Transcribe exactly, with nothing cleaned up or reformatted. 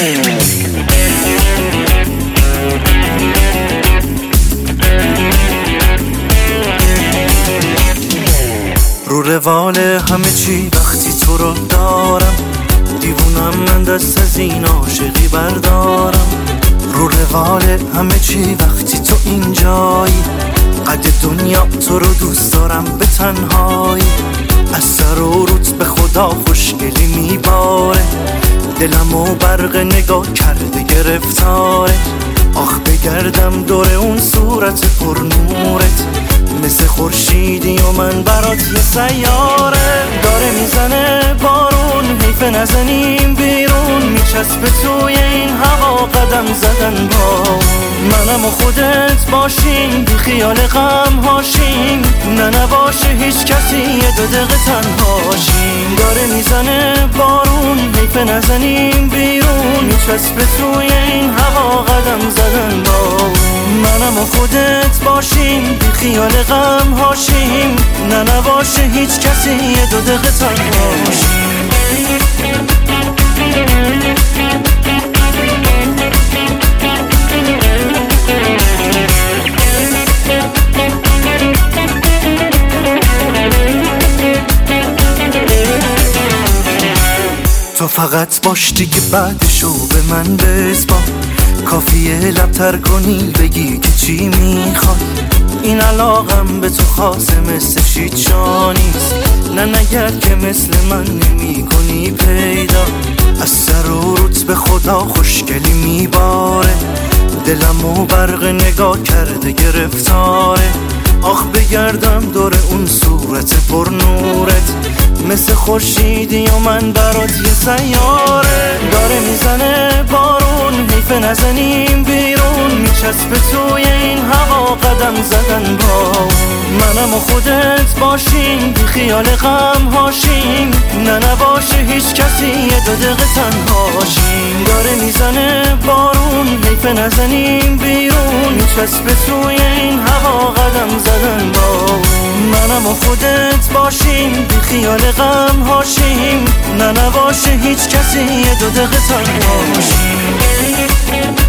رو روال همه چی وقتی تو رو دارم، دیوونم من دست از این عاشقی بردارم. رو روال همه چی وقتی تو اینجایی، قد دنیا تو رو دوست دارم به تنهایی. از سر و روت به خدا خوشگلی میباره، دلمو برق نگاه کرده گرفتاره. آخ بگردم دور اون صورت پر نورت، مثل خورشیدی و من برات یه سیاره. داره میزنه بارون، حیف نزنیم بیرون، میچسبه توی این هوا قدم زدن با منم و خودت باشیم، بی خیال غم هاشیم، نه نباشه هیچ کسی یه دو دقیقه تنهاشیم. داره میزنه بارون، حیف نزنیم بیرون، میچسبه توی این هوا قدم زدن با منم و خودت باشیم، بی خیال غم هاشیم، نه نباشه هیچ کسی یه دو دقیقه تنهاشیم. تو فقط باش دیگه بعدشو به من بسپار، کافیه لب تر کنی بگی که چی میخوای. این علاقم به تو خاصه مثل شیطشا نیست، نه نگرد که مثل من نمی کنی پیدا. از سر و روت به خدا خوشگلی میباره، دلمو برق نگاه کرده گرفتاره. آخ بگردم دور اون صورت پر نورت، مثل خورشیدی و من برات یه سیاره. داره میزنه بارون، حیف نزنیم بیرون، میچسبه توی این هوا قدم زدن با منم و خودت باشیم، بی خیال غم هاشیم، نه نباشه هیچ کسی یه دو دقیقه تنهاشیم. داره میزنه بارون، حیف نزنیم بیرون، میچسبه توی این هوا قدم زدن با منم و خودت باشیم، بی خیال غم هاشیم، نه نباشه هیچ کسی یه دو دقیقه تنهاشیم.